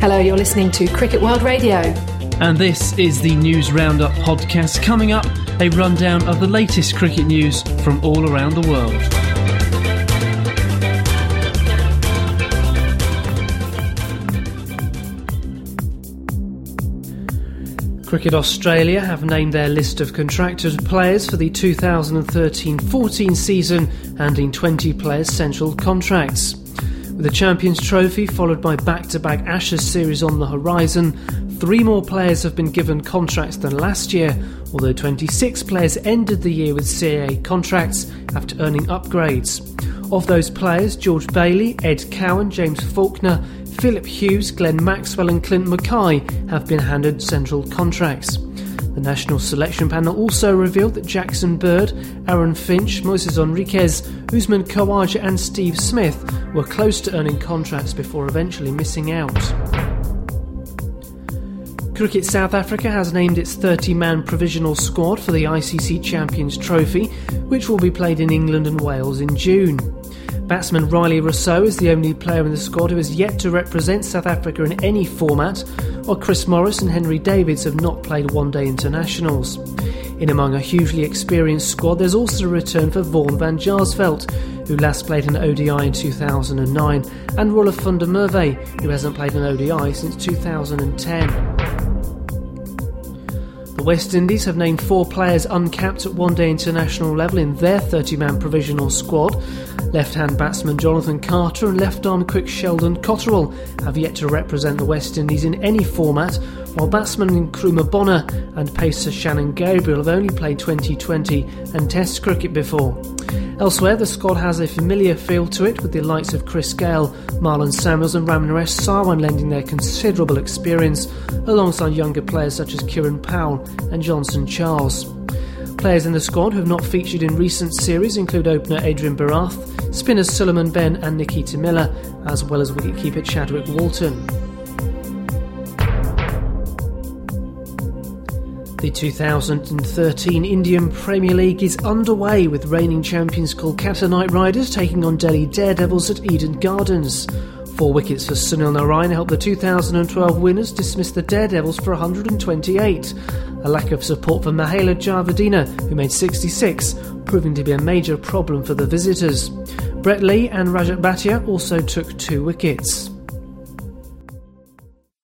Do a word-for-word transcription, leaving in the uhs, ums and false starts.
Hello, you're listening to Cricket World Radio. And this is the News Roundup podcast. Coming up, a rundown of the latest cricket news from all around the world. Cricket Australia have named their list of contracted players for the two thousand thirteen fourteen season, handing twenty players central contracts. With the Champions Trophy followed by back-to-back Ashes series on the horizon, three more players have been given contracts than last year, although twenty-six players ended the year with C A A contracts after earning upgrades. Of those players, George Bailey, Ed Cowan, James Faulkner, Philip Hughes, Glenn Maxwell and Clint Mackay have been handed central contracts. The national selection panel also revealed that Jackson Bird, Aaron Finch, Moises Henriques, Usman Khawaja and Steve Smith were close to earning contracts before eventually missing out. Cricket South Africa has named its thirty-man provisional squad for the I C C Champions Trophy, which will be played in England and Wales in June. Batsman Riley Rossouw is the only player in the squad who has yet to represent South Africa in any format, while Chris Morris and Henry Davids have not played one-day internationals. In among a hugely experienced squad, there's also a return for Vaughan van Jaarsveld, who last played an O D I in two thousand nine, and Roelof van der Merwe, who hasn't played an O D I since two thousand ten. The West Indies have named four players uncapped at one-day international level in their thirty-man provisional squad. Left-hand batsman Jonathan Carter and left-arm quick Sheldon Cotterill have yet to represent the West Indies in any format, while batsman Nkrumah Bonner and pacer Shannon Gabriel have only played twenty twenty and Test cricket before. Elsewhere, the squad has a familiar feel to it, with the likes of Chris Gale, Marlon Samuels and Ramnaresh Sarwan lending their considerable experience, alongside younger players such as Kieran Powell and Johnson Charles. Players in the squad who have not featured in recent series include opener Adrian Barath, spinners Suleiman Ben and Nikita Miller, as well as wicketkeeper Chadwick Walton. The two thousand thirteen Indian Premier League is underway, with reigning champions Kolkata Knight Riders taking on Delhi Daredevils at Eden Gardens. Four wickets for Sunil Narine helped the two thousand twelve winners dismiss the Daredevils for one hundred twenty-eight. A lack of support for Mahela Javadina, who made sixty-six, proving to be a major problem for the visitors. Brett Lee and Rajat Bhatia also took two wickets.